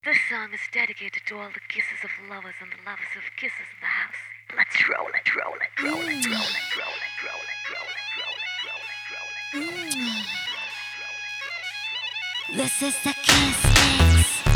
This song is dedicated to all the kisses of lovers and the lovers of kisses in the house. Let's roll it, roll it, roll it, roll it, roll it, roll it, roll it, roll it, roll it, roll it, roll it, roll it, roll it, roll it, roll it. This is the Kiss Mix.